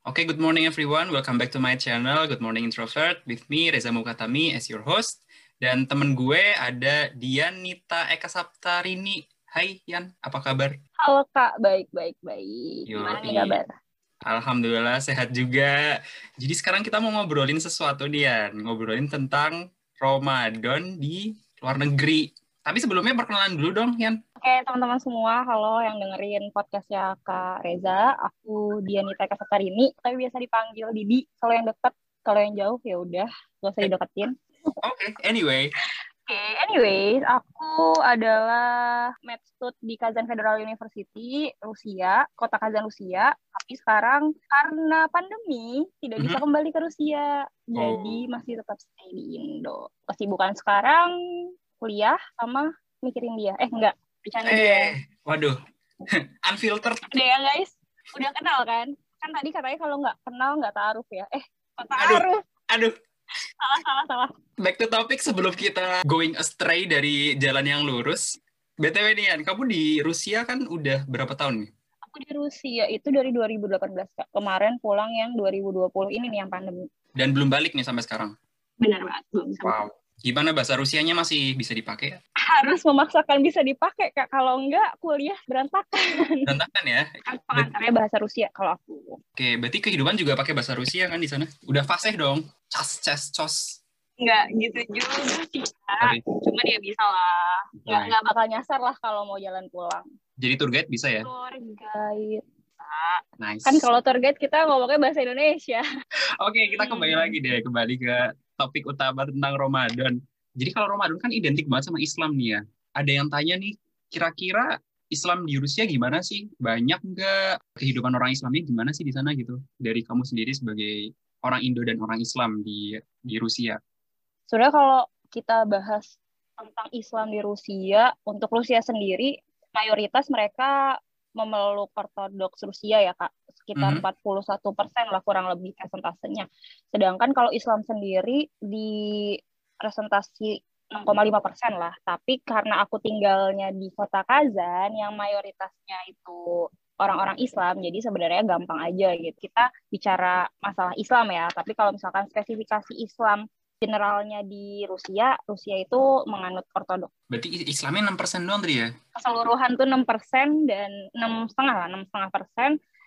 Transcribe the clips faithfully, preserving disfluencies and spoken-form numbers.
Okay, good morning everyone. Welcome back to my channel, Good Morning Introvert, with me, Reza Mukatami, as your host. Dan temen gue ada Dianita Eka Saptarini. Hai Yan, apa kabar? Halo Kak, baik, baik, baik. Gimana nih Yoi. kabar? Alhamdulillah, sehat juga. Jadi sekarang kita mau ngobrolin sesuatu, Dian. Ngobrolin tentang Ramadan di luar negeri. Tapi sebelumnya perkenalan dulu dong, Yan. Oke, teman-teman semua, halo yang dengerin podcastnya Kak Reza. Aku Dianita Eka Saptarini, tapi biasa dipanggil Didi. Kalau yang dekat, kalau yang jauh ya udah, gak usah dideketin. Oke, okay, anyway. Oke, okay, anyways, aku adalah med stud di Kazan Federal University, Rusia, kota Kazan, Rusia. Tapi sekarang karena pandemi tidak bisa Mm-hmm. kembali ke Rusia, jadi Oh. masih tetap stay di Indo. Kesibukan sekarang kuliah sama mikirin dia. Eh enggak, bercanda Eh, dia. waduh, unfiltered. Udah ya guys, udah kenal kan? Kan tadi katanya kalau nggak kenal nggak taruh ya. Eh, kok Aduh, taruh? aduh. Salah, salah, salah. Back to topic sebelum kita going astray dari jalan yang lurus. B T W nih, Yan, kamu di Rusia kan udah berapa tahun nih? Aku di Rusia itu dari dua ribu delapan belas, Kak. Kemarin pulang yang dua ribu dua puluh ini nih yang pandemi. Dan belum balik nih sampai sekarang? Benar banget, belum sampai. Wow. Gimana bahasa Rusianya masih bisa dipakai? Harus memaksakan bisa dipakai, Kak. Kalau enggak, kuliah berantakan. Berantakan ya? Kan pengantarnya bahasa Rusia kalau aku. Oke, berarti kehidupan juga pakai bahasa Rusia kan di sana? Udah fasih dong? Cas, cas, cos. Enggak gitu juga sih, Kak. Cuma dia bisa lah. Enggak, Right. enggak bakal nyasar lah kalau mau jalan pulang. Jadi tour guide bisa ya? Tour guide. Nice. Kan kalau tour guide kita ngomongnya bahasa Indonesia. Oke, kita kembali Hmm. lagi deh. Kembali ke topik utama tentang Ramadan. Jadi kalau Ramadan kan identik banget sama Islam nih ya. Ada yang tanya nih, kira-kira Islam di Rusia gimana sih? Banyak nggak? Kehidupan orang Islamnya gimana sih di sana gitu? Dari kamu sendiri sebagai orang Indo dan orang Islam di di Rusia. Sebenarnya kalau kita bahas tentang Islam di Rusia, untuk Rusia sendiri, mayoritas mereka memeluk Ortodoks Rusia ya, Kak. Sekitar Mhm. empat puluh satu persen lah kurang lebih presentasenya. Sedangkan kalau Islam sendiri di presentasi enam koma lima persen lah. Tapi karena aku tinggalnya di kota Kazan, yang mayoritasnya itu orang-orang Islam, jadi sebenarnya gampang aja gitu. Kita bicara masalah Islam ya, tapi kalau misalkan spesifikasi Islam generalnya di Rusia, Rusia itu menganut Ortodoks. Berarti Islamnya enam persen doang tadi ya? Keseluruhan tuh enam persen dan enam setengah lah, enam setengah persen.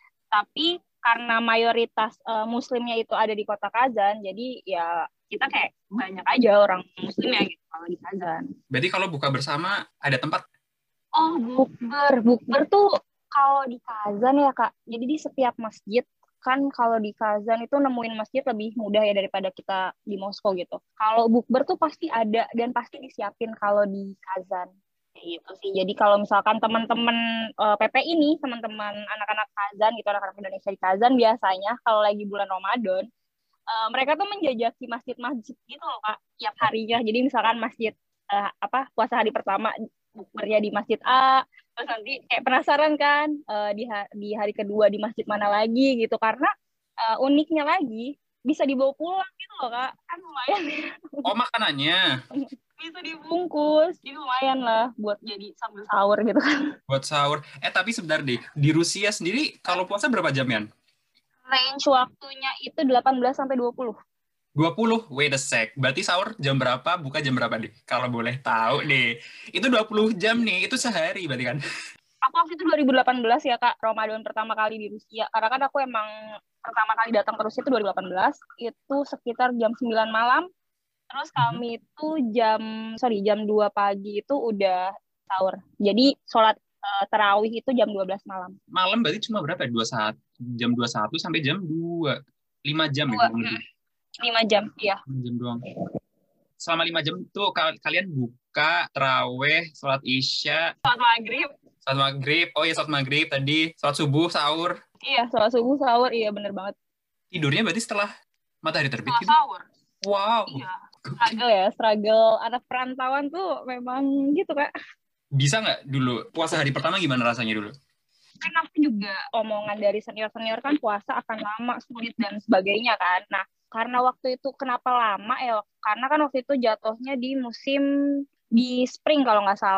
Tapi karena mayoritas uh, Muslimnya itu ada di kota Kazan, jadi ya kita kayak banyak aja orang Muslimnya gitu kalau di Kazan. Berarti kalau buka bersama ada tempat? Oh, bukber. Bukber tuh kalau di Kazan ya, Kak. Jadi di setiap masjid, kan kalau di Kazan itu nemuin masjid lebih mudah ya daripada kita di Moskow gitu. Kalau bukber tuh pasti ada dan pasti disiapin kalau di Kazan. Kayak gitu sih. Jadi kalau misalkan teman-teman uh, P P I nih, teman-teman anak-anak Kazan gitu, anak-anak Indonesia di Kazan biasanya kalau lagi bulan Ramadan, uh, mereka tuh menjajaki masjid-masjid gitu loh, Kak, tiap harinya. Jadi misalkan masjid uh, apa puasa hari pertama bukbernya di masjid A, terus nanti kayak penasaran kan uh, di, ha- di hari kedua di masjid mana lagi gitu, karena uh, uniknya lagi bisa dibawa pulang gitu loh, Kak, kan lumayan. Oh, makanannya? Bisa dibungkus, jadi lumayan lah buat jadi sambil sahur gitu kan. Buat sahur. Eh tapi sebentar deh, di Rusia sendiri kalau puasa berapa jam ya? Range waktunya itu delapan belas sampai dua puluh. dua puluh? Wait a sec. Berarti sahur jam berapa, buka jam berapa deh? Kalau boleh tahu deh. Itu dua puluh jam nih, itu sehari berarti kan? Aku waktu itu dua ribu delapan belas ya, Kak, Ramadan pertama kali di Rusia. Karena kan aku emang pertama kali datang ke Rusia itu dua ribu delapan belas, itu sekitar jam sembilan malam. Terus kami itu jam, sorry, jam dua pagi itu udah sahur. Jadi sholat uh, tarawih itu jam dua belas malam. Malam berarti cuma berapa? dua puluh satu, jam dua puluh satu sampai jam dua. lima jam ya? lima jam, iya. lima jam doang. Selama lima jam itu kalian buka, taraweh, sholat isya. Sholat maghrib. Sholat maghrib, oh iya sholat maghrib tadi. Sholat subuh, sahur. Iya, sholat subuh, sahur, iya bener banget. Tidurnya berarti setelah matahari terbit setelah gitu? Sahur. Wow. Iya. Struggle ya, struggle anak perantauan tuh memang gitu, Kak. Bisa nggak dulu, puasa hari pertama gimana rasanya dulu? Kan aku juga omongan dari senior-senior kan puasa akan lama, sulit, dan sebagainya kan. Nah, karena waktu itu kenapa lama ya? Karena kan waktu itu jatuhnya di musim, di spring kalau nggak salah.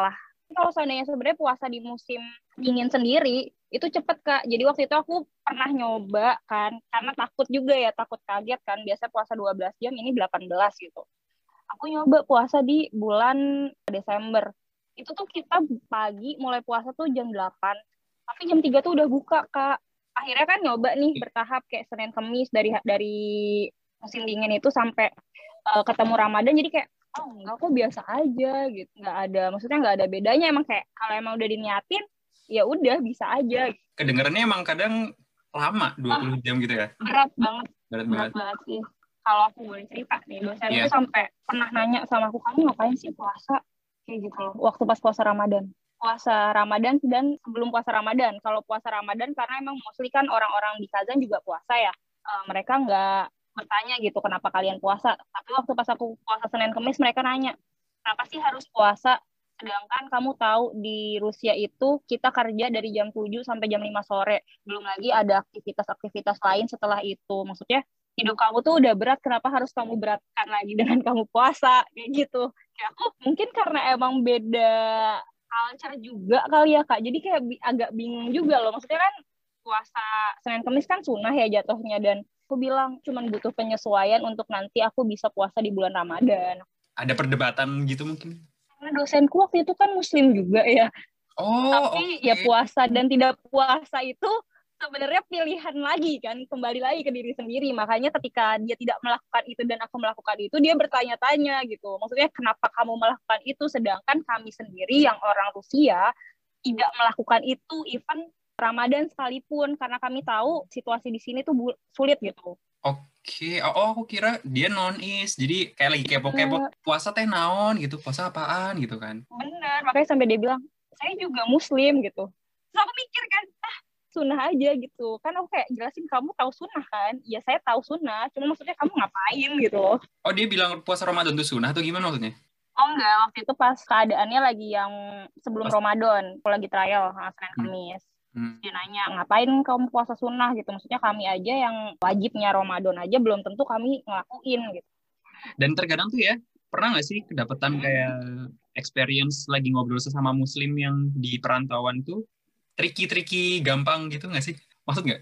Kalau seandainya sebenarnya puasa di musim dingin sendiri, itu cepet, Kak. Jadi waktu itu aku pernah nyoba kan, karena takut juga ya, takut kaget kan. Biasa puasa dua belas jam, ini delapan belas gitu. Aku nyoba puasa di bulan Desember. Itu tuh kita pagi mulai puasa tuh jam delapan, tapi jam tiga tuh udah buka, Kak. Akhirnya kan nyoba nih bertahap kayak Senin Kemis dari dari musim dingin itu sampai uh, ketemu Ramadan, jadi kayak oh enggak, kok biasa aja gitu, nggak ada, maksudnya nggak ada bedanya, emang kayak kalau emang udah diniatin ya udah bisa aja. Kedengarannya emang kadang lama dua puluh Ah, jam gitu ya. berat banget, Berat berat banget. banget sih. Kalau aku boleh cerita nih, dosen Iya. itu sampai pernah nanya sama aku, kamu ngapain sih puasa kayak gitu loh, waktu pas puasa Ramadan. Puasa Ramadan dan sebelum puasa Ramadan. Kalau puasa Ramadan karena emang mostly kan orang-orang di Kazan juga puasa ya. Eh, mereka nggak bertanya gitu kenapa kalian puasa. Tapi waktu pas aku puasa Senin Kemis mereka nanya, kenapa sih harus puasa? Sedangkan kamu tahu di Rusia itu kita kerja dari jam tujuh sampai jam lima sore. Belum lagi ada aktivitas-aktivitas lain setelah itu. Maksudnya hidup kamu tuh udah berat, kenapa harus kamu beratkan lagi dengan kamu puasa? Kayak gitu. Kayak aku mungkin karena emang beda culture juga kali ya, Kak. Jadi kayak bi- agak bingung juga loh. Maksudnya kan puasa Senin Kemis kan sunnah ya jatuhnya. Dan aku bilang cuman butuh penyesuaian untuk nanti aku bisa puasa di bulan Ramadan. Ada perdebatan gitu mungkin. Karena dosenku waktu itu kan muslim juga ya. Oh, Tapi ya oke. puasa dan tidak puasa itu sebenarnya pilihan lagi kan, kembali lagi ke diri sendiri. Makanya ketika dia tidak melakukan itu dan aku melakukan itu, dia bertanya-tanya gitu. Maksudnya kenapa kamu melakukan itu sedangkan kami sendiri yang orang Rusia tidak melakukan itu, even Ramadan sekalipun, karena kami tahu situasi di sini tuh bu- sulit gitu. Oke. Oh, oh, aku kira dia non-is. Jadi kayak lagi kepo-kepo. Eh, Puasa teh naon gitu. Puasa apaan gitu kan. bener, makanya sampai dia bilang, saya juga muslim gitu. Terus aku mikir kan, sunnah aja gitu. Kan aku kayak jelasin, kamu tahu sunnah kan? Ya saya tahu sunnah, cuma maksudnya kamu ngapain gitu loh. Oh, dia bilang puasa Ramadan itu sunnah atau gimana maksudnya? Oh enggak, waktu itu pas keadaannya lagi yang sebelum Pas. Ramadan, aku lagi trial, nah, Senin Hmm. Kamis. Hmm. Dia nanya, ngapain kamu puasa sunnah gitu? Maksudnya kami aja yang wajibnya Ramadan aja belum tentu kami ngelakuin gitu. Dan terkadang tuh ya, pernah nggak sih kedapatan kayak experience lagi ngobrol sesama muslim yang di perantauan tuh tricky-tricky gampang gitu nggak sih? Maksud nggak?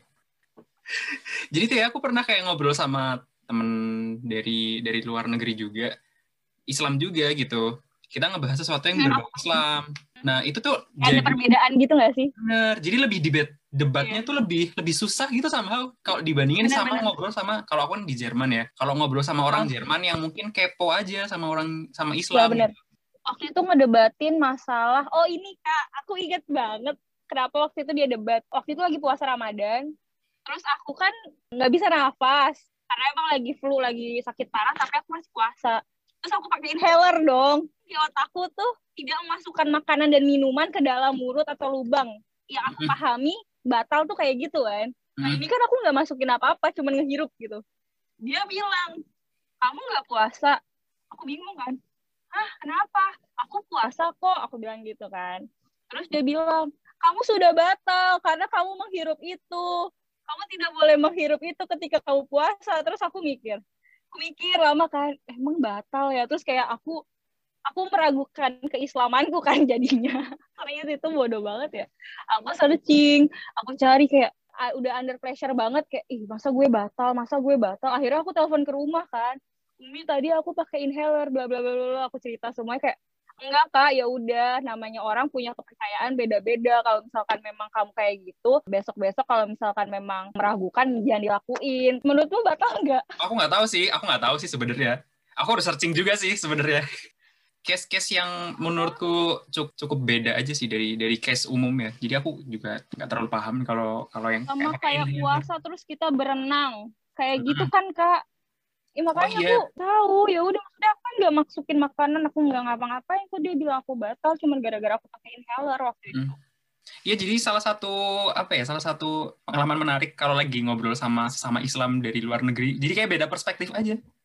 Jadi tuh ya aku pernah kayak ngobrol sama temen dari dari luar negeri juga, Islam juga gitu. Kita ngebahas sesuatu yang berbau Islam. Nah itu tuh Ada jadi perbedaan gitu nggak sih? bener. Jadi lebih debat debatnya Iya. tuh lebih lebih susah gitu sama kalau dibandingin sama Benar-benar. ngobrol sama kalau aku kan di Jerman ya. Kalau ngobrol sama orang Oh, Jerman yang mungkin kepo aja sama orang sama ya Islam benar. gitu. Waktu itu ngedebatin masalah, oh ini Kak, aku inget banget kenapa waktu itu dia debat. Waktu itu lagi puasa Ramadan, terus aku kan nggak bisa nafas, karena emang lagi flu, lagi sakit parah, tapi aku masih puasa. Terus aku pakai inhaler dong. Di otakku tuh tidak memasukkan makanan dan minuman ke dalam mulut atau lubang. Yang aku Mm, pahami, batal tuh kayak gitu kan. Nah mm, ini kan aku nggak masukin apa-apa, cuman ngehirup gitu. Dia bilang, kamu nggak puasa? Aku bingung kan. Hah, kenapa? Aku puasa kok, aku bilang gitu kan. Terus dia bilang, kamu sudah batal karena kamu menghirup itu. Kamu tidak boleh menghirup itu ketika kamu puasa. Terus aku mikir, aku mikir lama kan, emang batal ya. Terus kayak aku, aku meragukan keislamanku kan jadinya. Ternyata itu bodoh banget ya. Aku searching, aku cari kayak, ah, udah under pressure banget kayak, ih masa gue batal, masa gue batal. Akhirnya aku telepon ke rumah kan. Umi tadi aku pakai inhaler bla bla bla bla, aku cerita semuanya kayak enggak Kak, ya udah, namanya orang punya kepercayaan beda-beda. Kalau misalkan memang kamu kayak gitu, besok-besok kalau misalkan memang meragukan jangan dilakuin. Menurutmu batal enggak? Aku nggak tahu sih, aku nggak tahu sih sebenarnya. Aku harus searching juga sih sebenarnya. Case-case yang menurutku cukup, cukup beda aja sih dari dari case umum ya. Jadi aku juga nggak terlalu paham kalau kalau yang Sama kayak kayak ini. puasa terus kita berenang. Kayak gitu Mm-mm. kan Kak. Ya, Oh makanya aku iya. tahu, ya udah, maksudnya aku kan nggak masukin makanan, aku nggak ngapa-ngapain, kok dia bilang aku batal cuma gara-gara aku pakai inhaler waktu itu. Mm. Iya, jadi salah satu apa ya, salah satu pengalaman menarik kalau lagi ngobrol sama sama Islam dari luar negeri. Jadi kayak beda perspektif aja.